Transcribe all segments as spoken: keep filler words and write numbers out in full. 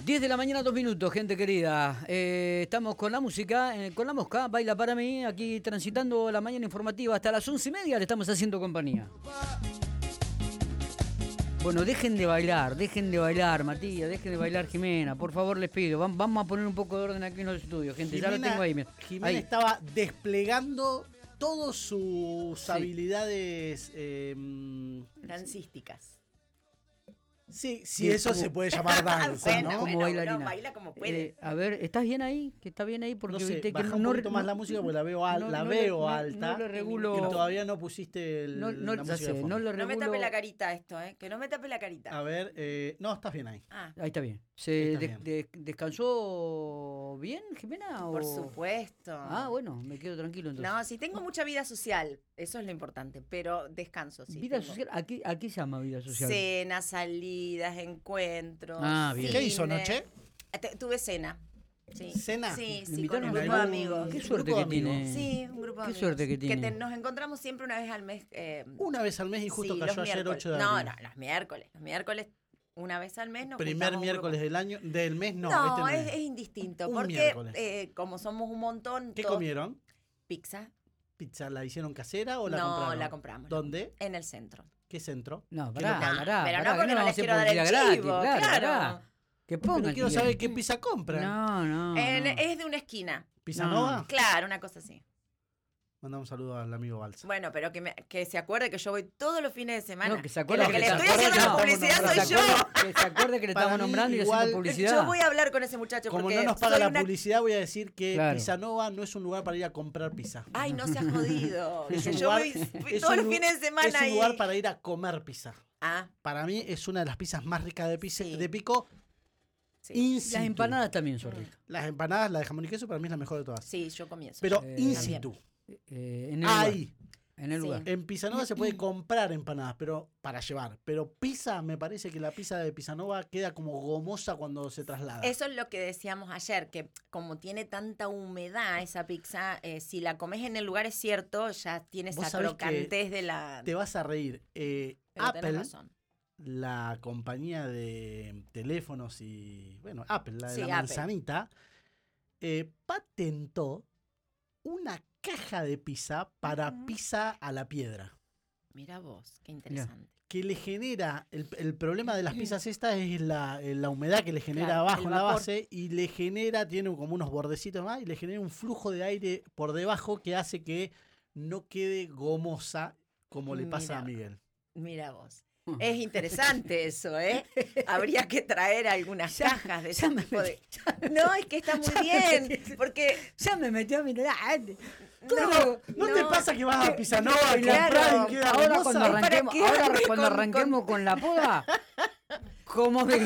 diez de la mañana, dos minutos, gente querida. Eh, estamos con la música, eh, con la mosca, baila para mí, aquí transitando la mañana informativa hasta las once y media, le estamos haciendo compañía. Bueno, dejen de bailar, dejen de bailar, Matías, dejen de bailar, Jimena, por favor les pido. Vamos a poner un poco de orden aquí en los estudios, gente, Jimena, ya lo tengo ahí. Jimena ahí. estaba desplegando todas sus Sí. habilidades eh, dancísticas. Sí, sí, Bien, eso como- se puede llamar danza, Bueno, ¿no? Como bueno, bailarina. uno baila como puede. Eh, a ver, ¿estás bien ahí? ¿Que está bien ahí? Porque No sé, viste que baja no, un no- poquito más no- la música porque la veo, al- no- la no veo le- no- alta no le regulo. y todavía no pusiste el, No, no, la ya música de sé, fondo. no le No me regulo. tape la carita esto, ¿eh? Que no me tape la carita. A ver, eh, no, estás bien ahí. Ah, Ahí está bien. ¿Se Está de- bien. de- descansó bien, Jimena? por o- supuesto. Ah, bueno, me quedo tranquilo entonces. No, sí tengo mucha vida social, eso es lo importante, pero descanso, sí. vida tengo. social, ¿a qué, a qué se llama vida social? Cenas, salidas, encuentros. Ah, bien. ¿Qué hizo cine. anoche? Te- tuve cena. Sí. ¿Cena? Sí, ¿Le sí, con invitaron un a grupo de algún- amigos. Qué ¿Un suerte grupo que de amigos? tiene. Sí, un grupo de Qué amigos. suerte que tiene. te- nos encontramos siempre una vez al mes. eh, Una vez al mes y justo sí, cayó los ayer miércoles. ocho de No, abril. no, los miércoles. Los miércoles, una vez al mes nos Primer juntamos un miércoles grupo. del año, del mes no. No, este no es, es. es indistinto. Un porque miércoles. eh, como somos un montón. ¿Qué todos- comieron? Pizza. ¿Pizza la hicieron casera o la no, compraron? la compramos. ¿Dónde? En el centro. ¿Qué centro? No, ¿Qué pará, local? pará, Pero no pará, porque que no vamos a les hacer quiero dar el publicidad gratis, chivo, claro, claro. pará. Que pongan. Pero quiero que- saber qué pizza compran. No, no. En- no. Es de una esquina. ¿Pizza No. Nova? Claro, una cosa así. Mandamos un saludo al amigo Balsa. Bueno, pero que, me- que se acuerde que yo voy todos los fines de semana. No, que se acuerde la que, que le se estoy acuerde haciendo que la no, publicidad no, soy no, se yo. acuerde- Que se acuerde que le Para estamos mí, nombrando y le igual, hacemos publicidad. Yo voy a hablar con ese muchacho Como porque no nos paga soy la una... publicidad, voy a decir que Claro. Pizza Nova no es un lugar para ir a comprar pizza. Ay, no seas jodido. Es que un yo lugar- voy, voy es todos un los lu- fines de semana Es un ahí. lugar para ir a comer pizza. Ah, Para mí es una de las pizzas más ricas de, pizza, Sí. de Pico. sí. In Las situ. empanadas también son ricas. Las empanadas, la de jamón y queso, para mí es la mejor de todas. Sí, yo comienzo. Pero Eh, in también. situ. Eh, en el Ahí. lugar. En el Sí. lugar. En Pizza Nova se puede comprar empanadas, pero para llevar. Pero pizza, me parece que la pizza de Pizza Nova queda como gomosa cuando se traslada. Eso es lo que decíamos ayer, que como tiene tanta humedad esa pizza, eh, si la comes en el lugar es cierto, ya tiene Vos esa sabés que crocantez de la... Te vas a reír. Eh, Pero tenés Apple, razón. la compañía de teléfonos y, bueno, Apple, la de Sí, la Apple. manzanita, eh, patentó una caja de pizza para Ujú. pizza a la piedra. Mira vos, qué interesante. Que le genera, el, el problema de las pizzas estas es la, eh, la humedad que le genera Claro, abajo el en la vapor. base y le genera, tiene como unos bordecitos más y le genera un flujo de aire por debajo que hace que no quede gomosa como le pasa Mira. a Miguel. Mira vos. Es interesante eso, ¿eh? Habría que traer algunas Ya- cajas de ya ese me tipo de... metí- No, es que está muy ya me bien, metí- porque... Ya me metió a mirar. Claro, ¿no, te pasa que vas a Pizza Nova y claro, comprar y queda Ahora gomosa? cuando ¿Para arranquemos, qué ahora ande cuando con- arranquemos con- con la poda, ¿cómo me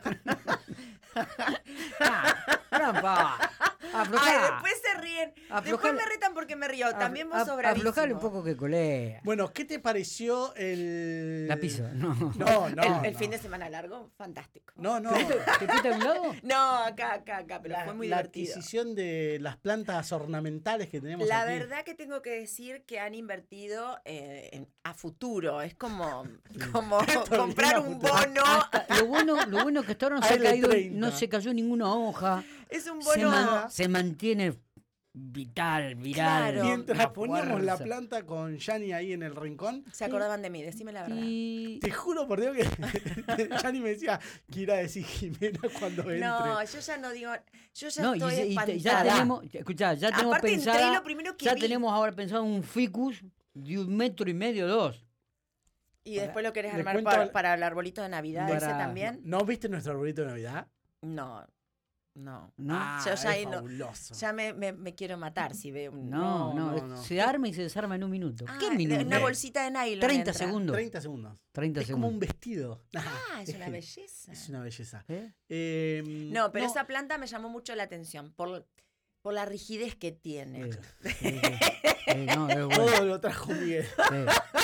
Ah, trampa. Aflojá. Ay, después se ríen. Aflojale- Después me retan porque me río. También vos Af- sos Aflojale bravísimo. un poco que colea. Bueno, ¿qué te pareció el... La pizza, no. No, no. el el no. fin de semana largo, fantástico. No, no. ¿Te fuiste a un lado? No, acá, acá, acá, pero La, fue muy la divertido. adquisición de las plantas ornamentales que tenemos La aquí. verdad que tengo que decir que han invertido eh, en- a futuro. Es como, como comprar un futuro. bono. Hasta- lo bueno, lo bueno es que hasta ahora no se, ha A L caído, treinta. no se cayó ninguna hoja. Es un Se, bono. man- se mantiene vital, viral. Claro. Mientras una poníamos la fuerza. planta con Yanni ahí en el rincón, Se acordaban de mí, decime la verdad. Y te juro por Dios que Yanni me decía que irá a decir Jimena cuando entre. No, yo ya no digo. Yo ya no, y, estoy se- y te- espantada. ya tenemos, escuchá, ya tenemos Aparte entré pensada, y lo primero que ya vi- tenemos ahora pensado un ficus de un metro y medio, dos. Y después lo querés Les armar cuento para, al- para el arbolito de Navidad, ese Para- también. ¿No viste nuestro arbolito de Navidad? No, no. No. Ah, yo ya es ahí no- fabuloso. Ya me, me, me quiero matar si veo un. No, no, no, es- no. se arma y se desarma en un minuto. Ah, ¿Qué minuto? Una Eh, bolsita de nylon. treinta entra. segundos. treinta segundos. treinta es segundos. como un vestido. Ah, es una gen- belleza. Es una belleza. ¿Eh? Eh, No, pero esa planta me llamó mucho la atención por, por la rigidez que tiene. Sí, sí, sí. Sí, no, es bueno. Todo lo trajo Miguel. Sí.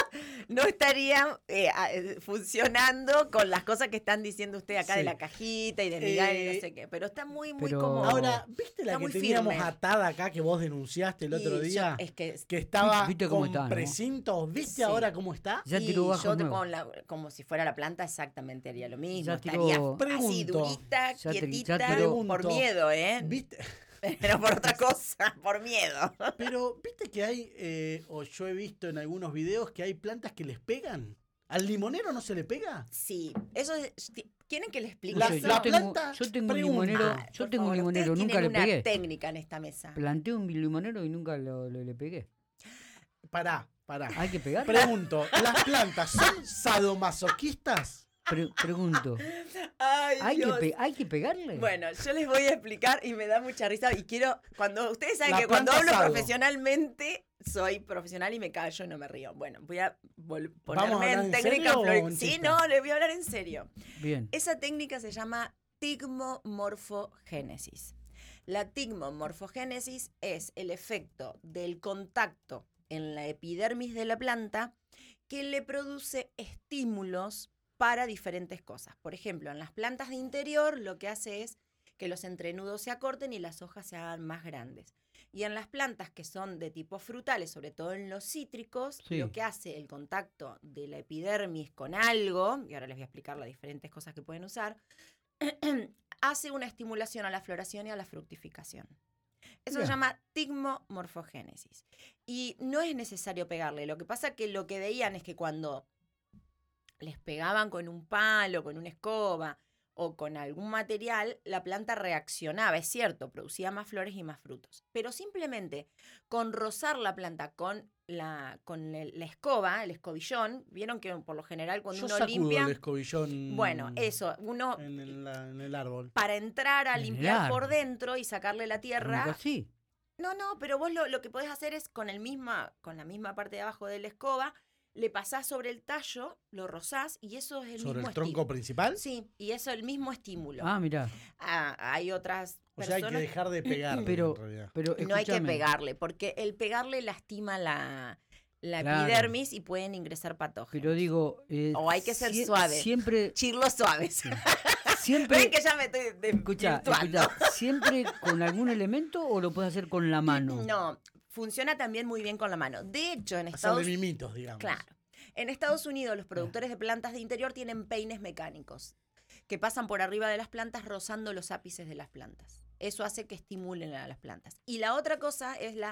no estaría eh, funcionando con las cosas que están diciendo ustedes acá Sí. de la cajita y de Miguel Eh, y no sé qué. Pero está muy, muy pero- como... Ahora, ¿viste la Está que muy teníamos firme. atada acá que vos denunciaste el Y otro yo- día? es que... Que estaba ¿Viste cómo con está, no? precintos. ¿Viste Sí. ahora cómo está? Ya y tiró bajo yo te- nuevo. con la, como si fuera la planta exactamente haría lo mismo. Ya Estaría tiró- así Pregunto. durita, Ya te- ya quietita, tiró- por miedo, ¿eh? ¿Viste? Pero por otra cosa, por miedo. Pero, ¿viste que hay, eh, o yo he visto en algunos videos que hay plantas que les pegan? ¿Al limonero no se le pega? Sí, eso es... ¿Quieren que les explique La- No sé, eso? la yo tengo, planta yo tengo un pregunta. limonero, Ah, yo por tengo un favor, limonero, ustedes nunca le tienen pegué. una técnica en esta mesa. Planté un limonero y nunca lo, lo- le pegué. Pará, pará. ¿Hay que pegar? Pregunto, ¿las plantas son sadomasoquistas? Pre- pregunto, Ay, ¿hay que, Dios. pe- ¿hay que pegarle? Bueno, yo les voy a explicar y me da mucha risa y quiero, cuando ustedes saben La que cuando planta hablo sado. profesionalmente, soy profesional y me callo y no me río. Bueno, voy a vol- ¿Vamos a ponerme hablar en en técnica serio o flori- en Sí, chiste? no, les voy a hablar en serio. Bien. Esa técnica se llama tigmomorfogénesis. La tigmomorfogénesis es el efecto del contacto en la epidermis de la planta que le produce estímulos para diferentes cosas. Por ejemplo, en las plantas de interior lo que hace es que los entrenudos se acorten y las hojas se hagan más grandes. Y en las plantas que son de tipo frutales, sobre todo en los cítricos, Sí. lo que hace el contacto de la epidermis con algo, y ahora les voy a explicar las diferentes cosas que pueden usar, hace una estimulación a la floración y a la fructificación. Eso Bien. se llama tigmomorfogénesis. Y no es necesario pegarle. Lo que pasa que lo que veían es que cuando les pegaban con un palo, con una escoba o con algún material, la planta reaccionaba, es cierto, producía más flores y más frutos. Pero simplemente con rozar la planta con la, con el- la escoba, el escobillón, vieron que por lo general cuando Yo uno sacudo limpia... el escobillón Bueno, eso, uno en el, la- en el árbol. para entrar a En el limpiar por árbol. dentro y sacarle la tierra... Nunca sí. No, no, pero vos lo, lo que podés hacer es con el misma, con la misma parte de abajo de la escoba, le pasás sobre el tallo, lo rozás y eso es el ¿Sobre mismo el tronco estímulo. principal? Sí, y eso es el mismo estímulo. Ah, mirá. Ah, hay otras O sea, hay que personas... dejar de pegarle Pero, en realidad. pero no hay que escúchame, pegarle, porque el pegarle lastima la, la Claro. epidermis y pueden ingresar patógenos. Pero digo... eh, O hay que ser sie- suave. Siempre... Chirlos suaves. siempre Ven que ya me estoy escucha, desvirtuando. escucha, ¿siempre con algún elemento o lo puedes hacer con la mano? No, funciona también muy bien con la mano. De hecho, en Hacerle Estados mimitos, digamos. Claro. En Estados Unidos, los productores de plantas de interior tienen peines mecánicos que pasan por arriba de las plantas rozando los ápices de las plantas. Eso hace que estimulen a las plantas. Y la otra cosa es la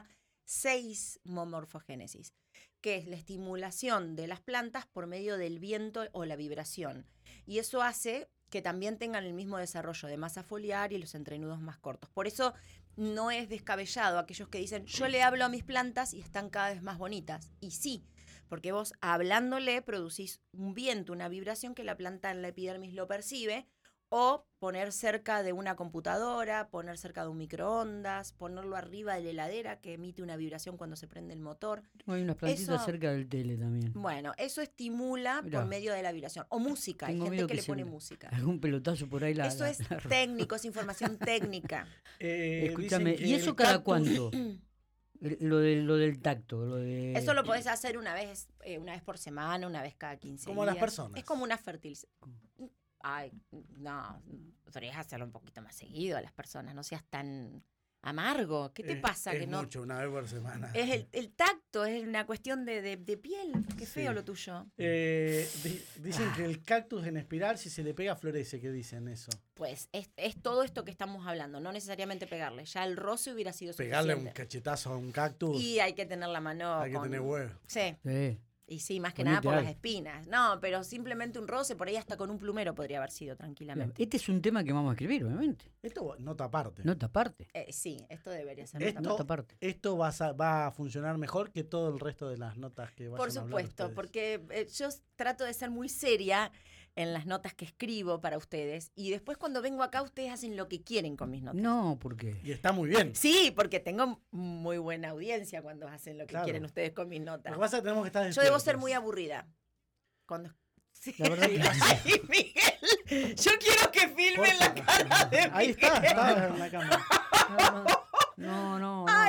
seismomorfogénesis, que es la estimulación de las plantas por medio del viento o la vibración. Y eso hace que también tengan el mismo desarrollo de masa foliar y los entrenudos más cortos. Por eso no es descabellado aquellos que dicen, yo le hablo a mis plantas y están cada vez más bonitas. Y sí, porque vos hablándole producís un viento, una vibración que la planta en la epidermis lo percibe, o poner cerca de una computadora, poner cerca de un microondas, ponerlo arriba de la heladera que emite una vibración cuando se prende el motor. Hay unas plantitas Eso- cerca del tele también. Bueno, eso estimula Mirá. por medio de la vibración. O música, hay Tengo gente miedo que, le se pone me- música. Algún pelotazo por ahí la... Eso la- es la- técnico, es información técnica. Eh, Escúchame, dicen que ¿y eso el cada cactus- cuánto? El- Lo, de, lo del tacto, lo de... Eso lo podés hacer una vez, eh, una vez por semana, una vez cada quince Como días. las personas. Es como una fertilización. Ay, no, podrías hacerlo un poquito más seguido a las personas, no seas tan amargo. ¿Qué te Es- pasa? Es que no. mucho, una vez por semana. Es el, el tacto, es una cuestión de, de- de piel. Qué feo Sí. lo tuyo. Eh, di- dicen que el cactus en espiral, si se le pega, florece. ¿Qué dicen eso? Pues es, es todo esto que estamos hablando, no necesariamente pegarle. Ya el roce hubiera sido Pegarle un suficiente. cachetazo a un cactus, Y hay que tener la mano. hay que con- tener huevo. Sí, Sí. y sí, más que Ponete nada por las algo. espinas. No, pero simplemente un roce, por ahí hasta con un plumero podría haber sido tranquilamente. Este es un tema que vamos a escribir, obviamente. Esto nota aparte. Nota aparte. Eh, sí, esto debería ser. Esto- Nota aparte. Esto va a, va a funcionar mejor que todo el resto de las notas que vayan Por a hablar supuesto, ustedes. porque eh, yo s- trato de ser muy seria en las notas que escribo para ustedes y después cuando vengo acá ustedes hacen lo que quieren con mis notas. No, porque... Y está muy bien. Sí, porque tengo muy buena audiencia cuando hacen lo que Claro. quieren ustedes con mis Lo notas. que pasa es que tenemos que estar Yo debo ser despiertos. muy aburrida. Cuando... Sí. La verdad que- Ay, Miguel, yo quiero que filmen la Corta. cara de Ahí está, Miguel. está en la cámara. No, no, no. Ay, no, ¿qué dije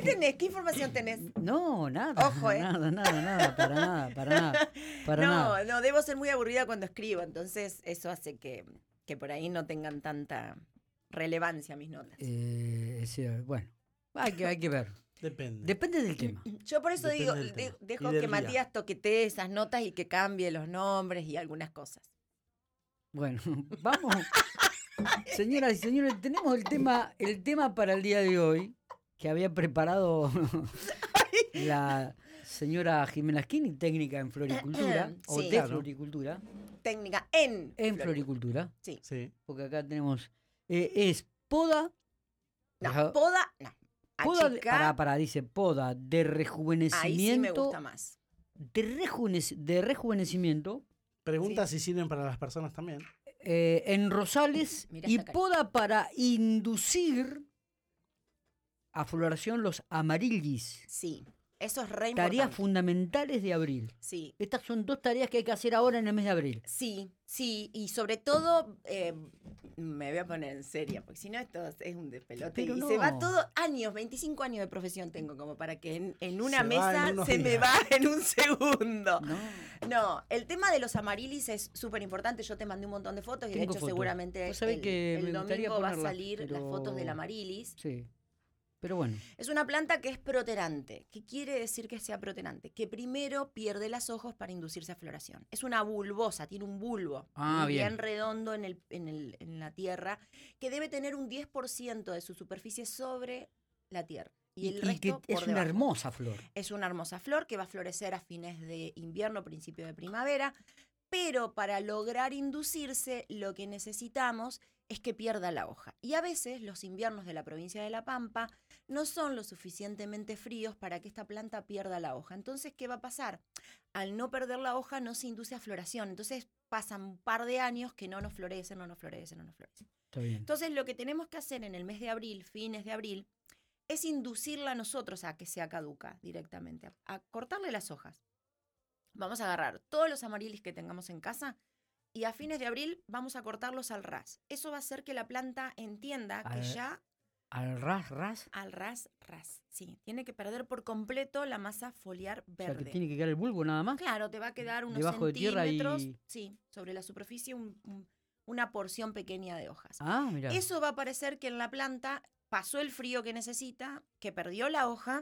tenés? ¿Qué información tenés? No, nada. Ojo, ¿eh? Nada, nada, nada, para nada, para nada. Para no, nada. no, debo ser muy aburrida cuando escribo, entonces eso hace que, que por ahí no tengan tanta relevancia mis notas. Eh, sí, bueno, hay que, hay que ver. Depende. Depende del tema. Yo por eso Depende digo, del de- tema. dejo Y que del día. Matías toquetee esas notas y que cambie los nombres y algunas cosas. Bueno, vamos. Señoras y señores, tenemos el tema, el tema para el día de hoy que había preparado la señora Jimena Schiini, técnica en floricultura, o Sí. de Claro. floricultura, Técnica en, en floricultura. floricultura, Sí. Sí. porque acá tenemos, eh, es poda, No, Ajá. poda, no. poda de- Achicar, para, para, dice poda de ahí sí me rejuvenecimiento, gusta más. de, rejuvenec- de rejuvenecimiento Pregunta si sirven para las personas también. eh, en rosales Mirá y esta carita. poda para inducir a floración los amarillis. Sí, eso es re Tareas importante. fundamentales de abril. Sí, Estas son dos tareas que hay que hacer ahora en el mes de abril. sí, sí, y sobre todo, eh, me voy a poner en serio, porque si no esto es un despelote. Pero y no. se va todo, años, veinticinco años de profesión tengo como para que en, en una Se va mesa en unos se me días. va en un segundo. No. No, el tema de los amarilis es súper importante. Yo te mandé un montón de fotos y de Tengo hecho fotos. seguramente Vos sabés el, que el me gustaría domingo va a ponerlas, salir las pero- fotos del amarilis. Sí. Pero bueno. Es una planta que es proterante. ¿Qué quiere decir que sea proterante? Que primero pierde las hojas para inducirse a floración. Es una bulbosa, tiene un bulbo Ah, muy bien. redondo en, el, en, el, en la tierra, que debe tener un diez por ciento de su superficie sobre la tierra. Y, Y, el y resto que por es una debajo. hermosa flor. Es una hermosa flor que va a florecer a fines de invierno, principio de primavera, pero para lograr inducirse lo que necesitamos es que pierda la hoja. Y a veces los inviernos de la provincia de La Pampa no son lo suficientemente fríos para que esta planta pierda la hoja. Entonces, ¿qué va a pasar? Al no perder la hoja no se induce a floración. Entonces pasan un par de años que no nos florecen, no nos florecen, no nos florecen. Está bien. Entonces, lo que tenemos que hacer en el mes de abril, fines de abril, es inducirla a nosotros a que sea caduca directamente, a, a cortarle las hojas. Vamos a agarrar todos los amarilis que tengamos en casa y a fines de abril vamos a cortarlos al ras. Eso va a hacer que la planta entienda que Al- ya Al ras, ras. al ras, ras, sí, tiene que perder por completo la masa foliar O sea, verde. que tiene que quedar el bulbo nada más. Claro, te va a quedar unos Debajo de tierra y- centímetros, sí, sobre la superficie un- un- una porción pequeña de hojas. Ah, mira. Eso va a parecer que en la planta pasó el frío que necesita, que perdió la hoja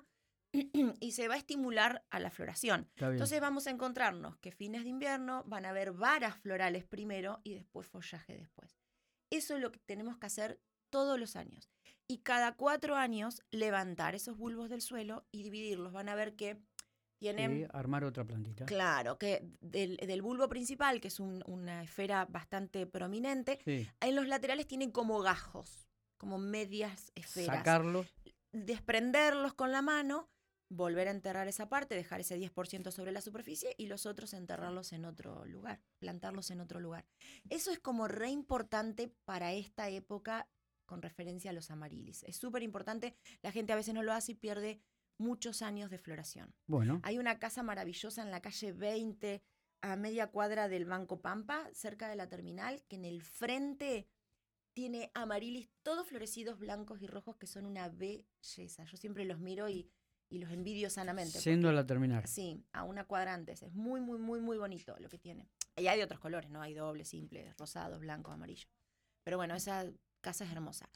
y se va a estimular a la floración. Está bien. Entonces vamos a encontrarnos que fines de invierno van a haber varas florales primero y después follaje después. Eso es lo que tenemos que hacer todos los años. Y cada cuatro años levantar esos bulbos del suelo y dividirlos. Van a ver que tienen... Sí, armar otra plantita. Claro, que del, del bulbo principal, que es un- una esfera bastante prominente, Sí. en los laterales tienen como gajos, como medias esferas. Sacarlos. Desprenderlos con la mano, volver a enterrar esa parte, dejar ese diez por ciento sobre la superficie y los otros enterrarlos en otro lugar, plantarlos en otro lugar. Eso es como re importante para esta época con referencia a los amarilis. Es súper importante, la gente a veces no lo hace y pierde muchos años de floración. Bueno. Hay una casa maravillosa en la calle veinte, a media cuadra del Banco Pampa, cerca de la terminal, que en el frente tiene amarilis todos florecidos blancos y rojos que son una belleza. Yo siempre los miro y, y los envidio sanamente. Siendo a porque- la terminal. Sí, a una cuadra antes. Es muy, muy, muy, muy bonito lo que tiene. Y hay de otros colores, ¿no? Hay dobles, simples, rosados, blancos, amarillos. Pero bueno, esa casa es hermosa.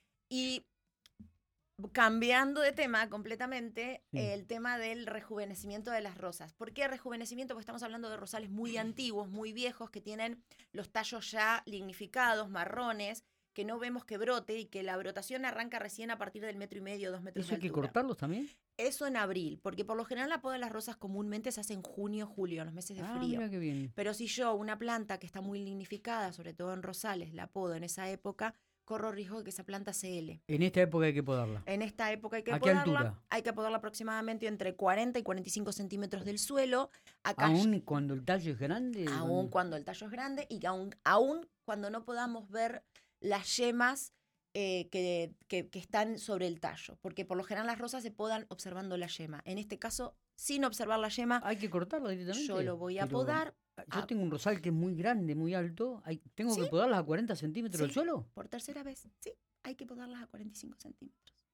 Y cambiando de tema completamente, Sí. el tema del rejuvenecimiento de las rosas. ¿Por qué rejuvenecimiento? Porque estamos hablando de rosales muy antiguos, muy viejos, que tienen los tallos ya lignificados, marrones, que no vemos que brote y que la brotación arranca recién a partir del metro y medio, dos metros ¿Eso de hay que altura. cortarlos también? Eso en abril, porque por lo general la poda de las rosas comúnmente se hace en junio, julio, en los meses de Ah, frío. mira qué bien. Pero si yo, una planta que está muy lignificada, sobre todo en rosales, la podo en esa época, corro riesgo de que esa planta se hele. En esta época hay que podarla. En esta época hay que ¿A qué podarla. altura? Hay que podarla aproximadamente entre cuarenta y cuarenta y cinco centímetros del suelo. Acá Aún cuando el tallo es grande. aún cuando el tallo es grande y aún, aún cuando no podamos ver las yemas eh, que, que- que están sobre el tallo. Porque por lo general las rosas se podan observando la yema. En este caso, sin observar la yema, Hay que cortarla directamente. yo lo voy a Pero podar Yo a- tengo un rosal que es muy grande, muy alto. Hay- ¿Tengo que Sí. podarlas a cuarenta centímetros del Sí. suelo? por tercera vez. Sí, hay que podarlas a cuarenta y cinco centímetros.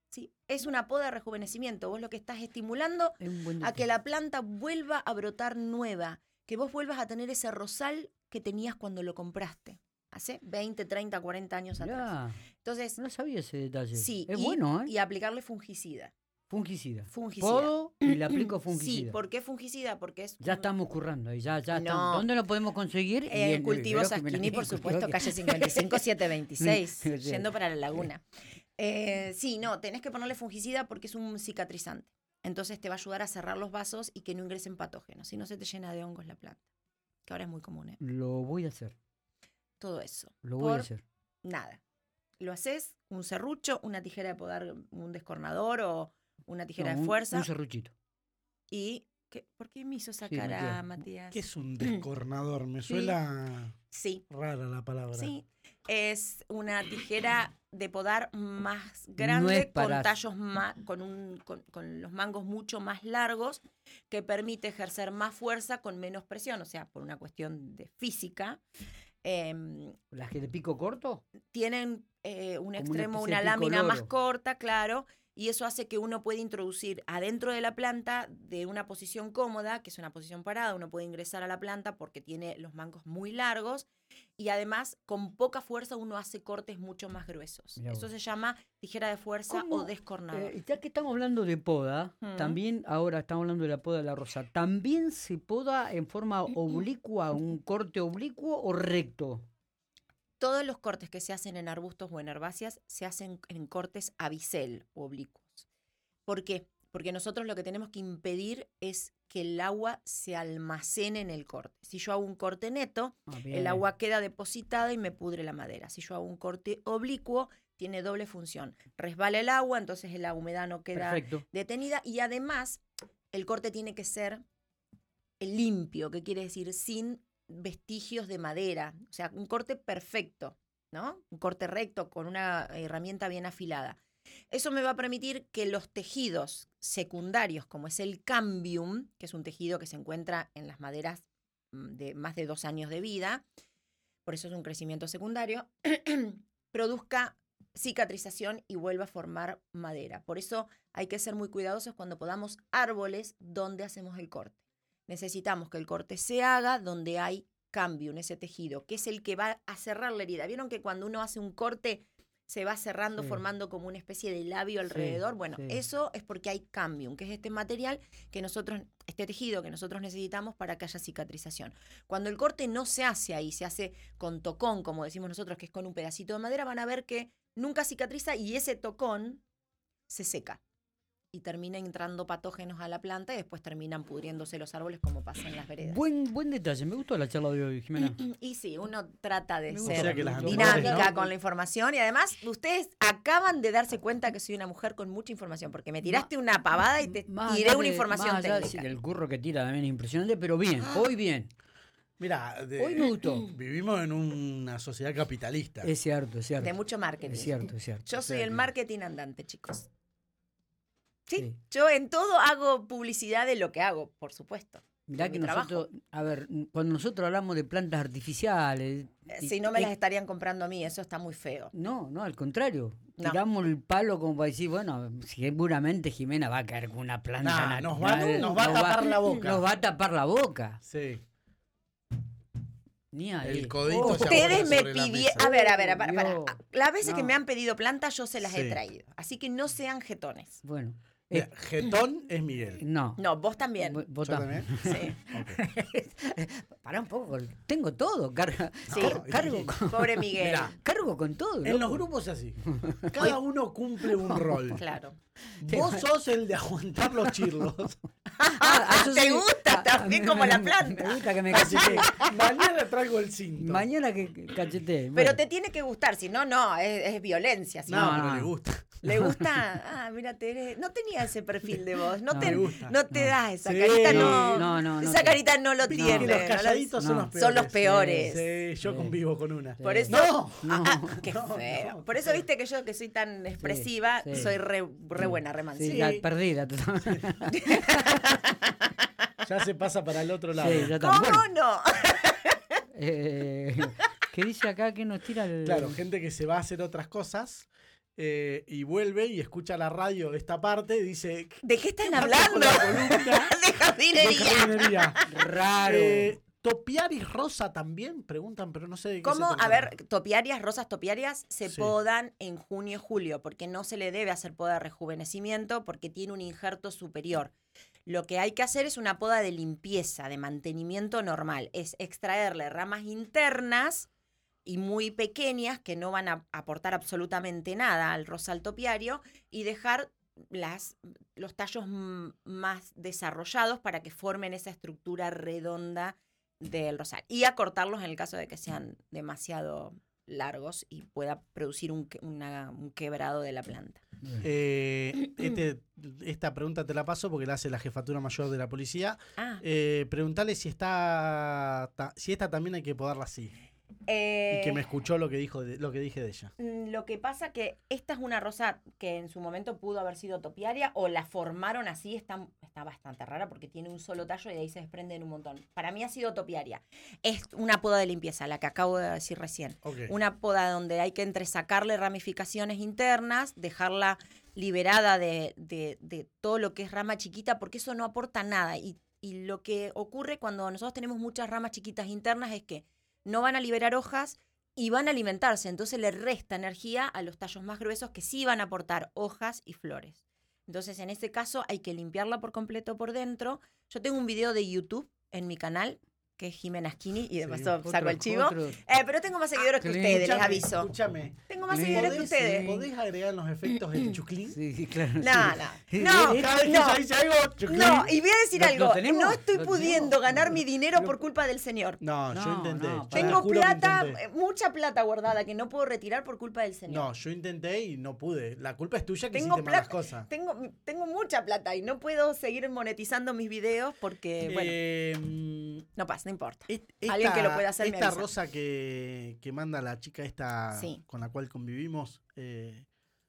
Sí, es una poda de rejuvenecimiento. Vos lo que estás estimulando Es un buen a que detalle. la planta vuelva a brotar nueva, que vos vuelvas a tener ese rosal que tenías cuando lo compraste, hace veinte, treinta, cuarenta años atrás. Mirá, Entonces, no sabía ese detalle. sí, Es y, bueno, ¿eh? y aplicarle fungicida. Fungicida. Fungicida. Podo y le aplico fungicida. Sí, ¿por qué fungicida? Porque es Ya un- estamos currando y ya, ya No. estamos. ¿Dónde lo podemos conseguir? Y en en- Cultivos creo que Asquini, en por Cultivos supuesto, que- calle cincuenta y cinco, setecientos veintiséis, Sí. yendo para la laguna. Eh, sí, no, tenés que ponerle fungicida porque es un cicatrizante. Entonces te va a ayudar a cerrar los vasos y que no ingresen patógenos, si no se te llena de hongos la planta, que ahora es muy común, ¿eh? Lo voy a hacer. Todo eso. Lo voy a Por hacer. nada. Lo haces, un serrucho, una tijera de podar, un descornador o una tijera No, de un- fuerza. Un serruchito. Y, ¿qué? ¿Por qué me hizo esa Sí, cara, Matías. Matías? ¿Qué es un descornador? Me Sí. suena Sí, rara la palabra. sí. Es una tijera de podar más No grande, es para- con tallos más, con, un, con, con los mangos mucho más largos, que permite ejercer más fuerza con menos presión, o sea, por una cuestión de física. Em, ¿Las que de pico corto? tienen eh, un una extremo, especie de una pico lámina más loro. corta, claro, y eso hace que uno pueda introducir adentro de la planta de una posición cómoda, que es una posición parada, uno puede ingresar a la planta porque tiene los mangos muy largos y además con poca fuerza uno hace cortes mucho más gruesos. Mirá Eso vos. se llama tijera de fuerza ¿Cómo? o descornador. Eh, ya que estamos hablando de poda, Mm. también ahora estamos hablando de la poda de la rosa. ¿También se poda en forma oblicua, un corte oblicuo o recto? Todos los cortes que se hacen en arbustos o en herbáceas se hacen en cortes a bisel o oblicuos. ¿Por qué? Porque nosotros lo que tenemos que impedir es que el agua se almacene en el corte. Si yo hago un corte neto, Ah, el bien. agua queda depositada y me pudre la madera. Si yo hago un corte oblicuo, tiene doble función. Resbala el agua, entonces la humedad no queda Perfecto. detenida y además el corte tiene que ser limpio, que quiere decir sin vestigios de madera, o sea, un corte perfecto, ¿no? Un corte recto con una herramienta bien afilada. Eso me va a permitir que los tejidos secundarios, como es el cambium, que es un tejido que se encuentra en las maderas mm, de más de dos años de vida, por eso es un crecimiento secundario, produzca cicatrización y vuelva a formar madera. Por eso hay que ser muy cuidadosos cuando podamos árboles donde hacemos el corte. Necesitamos que el corte se haga donde hay cambio en ese tejido, que es el que va a cerrar la herida. ¿Vieron que cuando uno hace un corte se va cerrando, Sí. formando como una especie de labio alrededor? Bueno, sí. eso es porque hay cambium, que es este material que nosotros, este tejido que nosotros necesitamos para que haya cicatrización. Cuando el corte no se hace ahí, se hace con tocón, como decimos nosotros, que es con un pedacito de madera, van a ver que nunca cicatriza y ese tocón se seca y termina entrando patógenos a la planta y después terminan pudriéndose los árboles como pasa en las veredas. Buen, buen detalle. Me gustó la charla de hoy, Jimena. Y sí, uno trata de Me gusta. ser O sea que las dinámica mujeres, ¿no? con la información y además ustedes acaban de darse cuenta que soy una mujer con mucha información porque me tiraste una pavada y te Más tiré allá una de- información más allá de- técnica. sí, el curro que tira también es impresionante, pero bien, hoy bien. Mira, Hoy me gustó. vivimos en una sociedad capitalista. Es cierto, es cierto. De mucho marketing. Es cierto, es cierto. Yo O soy sea el que- marketing andante, chicos. Sí, Sí. yo en todo hago publicidad de lo que hago, por supuesto. Mirá de que mi nosotros, a ver, cuando nosotros hablamos de plantas artificiales. Eh, y- Si no me y- las estarían comprando a mí, eso está muy feo. No, no, al contrario. No. Tiramos el palo como para decir, bueno, seguramente Jimena va a caer con una planta Nah, nos va- natural, nos va a tapar la boca. Nos va a tapar la boca. Sí. Ni ahí. El codito Oh, se Ustedes apoya me sobre la pidieron. mesa. A ver, a ver, para, para. Dios. Las veces que No. me han pedido plantas, yo se las he Sí. traído. Así que no sean jetones. Bueno. Mira, eh, Getón es Miguel. no. No, vos también. Vos- vos ¿Yo también. también? Sí. Ok. Pará un poco, tengo todo. Carga, Sí. car- cargo, con, Pobre Miguel. Mirá, cargo con todo. en los loco. grupos es así. Cada uno cumple un rol. Claro. Vos sos el de aguantar los chirlos. Ah, yo Te soy- gusta ah, también me- como la me- planta. Me gusta que me Así cachetee. que mañana traigo el cinto. Mañana que que cachetee. Pero Bueno. te tiene que gustar, si no, no, es, es violencia. Si No, no, No, pero no. le gusta. ¿Le gusta? Ah, mira, te- no tenía ese perfil de voz. No, No, te, me gusta. no te No. da esa Sí. carita, no. No, no, no esa te- carita no lo Viste tiene. que los no lo- calladitos son no. los peores. Son los peores. Sí, yo Sí. convivo con una. Sí. Por eso. No. No. Ah, qué No, feo. no, Por eso viste que yo que soy tan expresiva, sí. soy re, re buena, re Sí, mansilla. la perdida. Ya se pasa para el otro lado. Sí, ya está. ¿Cómo Bueno, no? eh, ¿qué dice acá que nos tira el. Claro, gente que se va a hacer otras cosas. eh, y vuelve y escucha la radio esta parte y dice... ¿De qué están ¿qué pasa hablando? con la columna De de jardinería. jardinería? Raro. Eh, ¿Topiaris rosa también? Preguntan, pero no sé de qué ¿Cómo? se trata. A ver, topiarias, rosas topiarias se Sí. podan en junio julio, porque no se le debe hacer poda de rejuvenecimiento porque tiene un injerto superior. Lo que hay que hacer es una poda de limpieza, de mantenimiento normal. Es extraerle ramas internas y muy pequeñas que no van a aportar absolutamente nada al rosal topiario y dejar las, los tallos m- más desarrollados para que formen esa estructura redonda del rosal. Y acortarlos en el caso de que sean demasiado largos y pueda producir un, que- una- un quebrado de la planta. Eh, este, esta pregunta te la paso porque la hace la Jefatura Mayor de la Policía. Ah, Eh, preguntale si está ta- si esta también hay que podarla así. eh, Y que me escuchó lo que dijo de- lo que dije de ella. mm, lo que pasa que esta es una rosa que en su momento pudo haber sido topiaria o la formaron así, está, está bastante rara porque tiene un solo tallo y de ahí se desprenden un montón. Para mí ha sido topiaria. Es una poda de limpieza, la que acabo de decir recién. Ok. Una poda donde hay que entresacarle ramificaciones internas, dejarla liberada de, de- de todo lo que es rama chiquita, porque eso no aporta nada. Y, y lo que ocurre cuando nosotros tenemos muchas ramas chiquitas internas es que no van a liberar hojas y van a alimentarse. Entonces le resta energía a los tallos más gruesos que sí van a aportar hojas y flores. Entonces en este caso hay que limpiarla por completo por dentro. Yo tengo un video de YouTube en mi canal, que es Jimena Skinny, y de Sí, paso Otro- saco el chivo. otro- Eh, pero tengo más seguidores que qué ustedes, les lindo. aviso. Escúchame. Tengo más Sí, seguidores que ¿Podés, ustedes. ¿Podés agregar los efectos del chuclín? Sí, sí, claro. No, sí. no. No, Cada vez que no. ella dice algo, chuclín. No, y voy a decir ¿Lo- algo. lo tenemos? No estoy ¿Lo pudiendo tenemos? ganar mi dinero Lo- por culpa del señor. No, yo No, intenté. no, yo pará. te Tengo juro que plata, intenté. eh, mucha plata guardada que no puedo retirar por culpa del señor. No, yo intenté y no pude. La culpa es tuya que Tengo hiciste malas plata. cosas. Tengo, tengo mucha plata y no puedo seguir monetizando mis videos porque, bueno, Eh, mm, no pasa, no importa. est- Alguien que lo pueda hacer me Esta avisa. rosa que, que manda la chica esta Sí. con la cual convivimos, eh,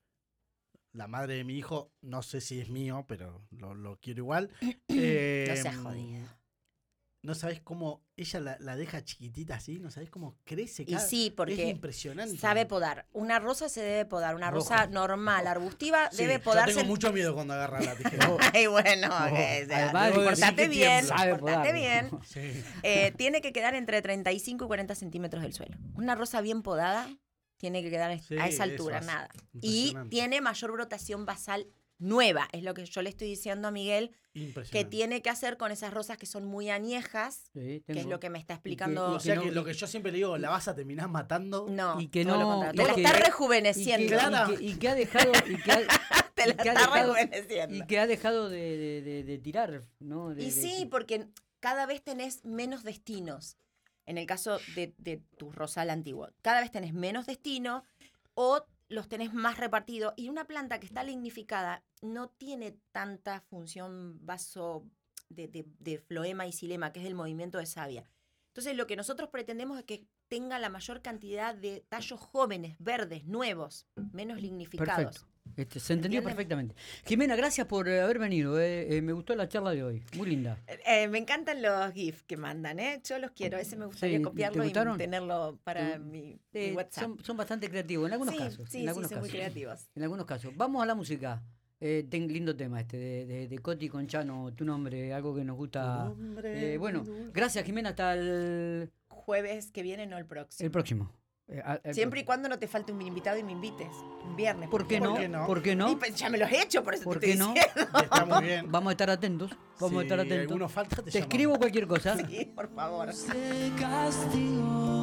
la madre de mi hijo, no sé si es mío, pero lo, lo quiero igual. Eh, No seas jodido. No sabés cómo ella la, la deja chiquitita así, no sabés cómo crece. Y cada- sí, es porque impresionante. sabe podar. Una rosa se debe podar. Una Rojo. rosa normal, arbustiva, Sí, debe yo podarse. tengo mucho miedo cuando agarra la tijera. Ay, bueno, No, que sea, además, debo decir portate que bien, tiembla. Sabe portate podarlo. bien. Sí. Eh, tiene que quedar entre treinta y cinco y cuarenta centímetros del suelo. Una rosa bien podada tiene que quedar Sí, a esa eso altura, hace. nada. Y Impresionante. tiene mayor brotación basal nueva, es lo que yo le estoy diciendo a Miguel, que Impresionante. tiene que hacer con esas rosas que son muy añejas, Sí, que es tengo- lo que me está y explicando. O sea que que no- lo que yo siempre le digo, la vas a terminar matando. No, y que todo lo no- contrario. y Te la que- está y que, rejuveneciendo. Clara. y que- y que ha dejado y que ha, Te la y que ha está dejado- rejuveneciendo. y que ha dejado de, de- de- de tirar, ¿no? De- Y de- sí, porque cada vez tenés menos destinos. En el caso de, de tu rosal antiguo, cada vez tenés menos destino o los tenés más repartidos. Y una planta que está lignificada no tiene tanta función vaso de, de- de floema y xilema, que es el movimiento de savia. Entonces, lo que nosotros pretendemos es que tenga la mayor cantidad de tallos jóvenes, verdes, nuevos, menos lignificados. Perfecto. Este, se entendió ¿Entienden? perfectamente. Jimena, gracias por eh, haber venido. eh. Eh, me gustó la charla de hoy. Muy linda. Eh, me encantan los GIFs que mandan, ¿eh? Yo los quiero. Ese me gustaría Sí, ¿te copiarlo y gustaron? tenerlo para ¿Te- mi, mi Eh, WhatsApp. son, son bastante creativos en algunos sí, casos. sí, en sí, algunos son muy casos. creativos. En algunos casos. Vamos a la música. Eh, ten lindo tema este de, de, de Coti Conchano, tu nombre, algo que nos gusta. Hombre, Eh, bueno, dulce. gracias Jimena, hasta el, Jueves que viene, no el próximo. el próximo. Eh, al- al Siempre y próximo. cuando no te falte un invitado y me invites. Un viernes. ¿Por qué ¿Por no? qué no? ¿Por qué no? Y pues, ya me los he hecho, por eso ¿Por te qué estoy no? diciendo. Está muy bien. Vamos a estar atentos. Vamos a estar Si atentos. alguno falta, te Te llamamos. escribo cualquier cosa. Sí, por favor. Se castigó.